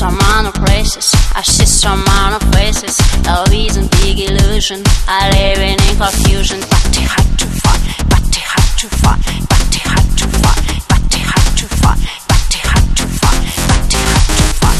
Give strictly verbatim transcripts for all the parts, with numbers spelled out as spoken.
some amount of praises, I see some amount of faces. Love isn't big illusion, I live in confusion. But it had to fall, but it had to fall, but it had to fall, but it had to fall, but it had to fall, but it had to fall.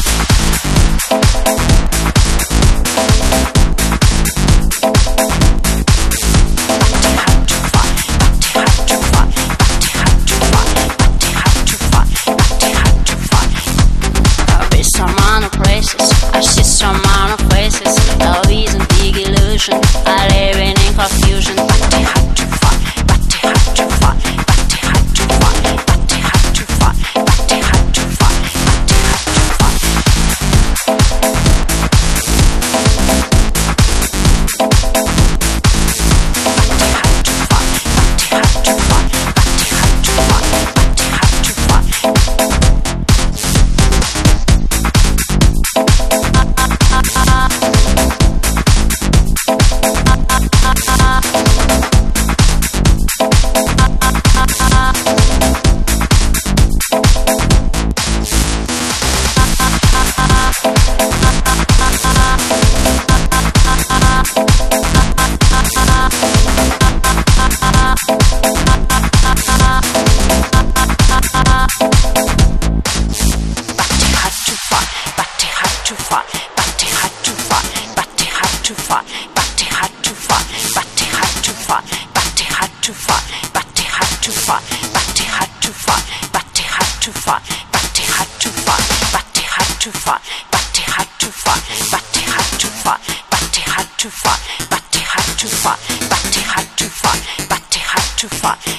I see some amount of faces. Love isn't big illusion, I live in confusion. But they had to fall, but they had to fall, but they had to fall, but they had to fall, but they had to fall, but they had to fall. But they had to fall, but they had to fall, but they had to fall.